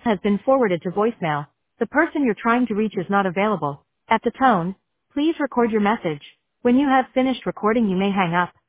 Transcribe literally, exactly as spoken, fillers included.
has been forwarded to voicemail. The person you're trying to reach is not available. At the tone, please record your message. When you have finished recording, you may hang up.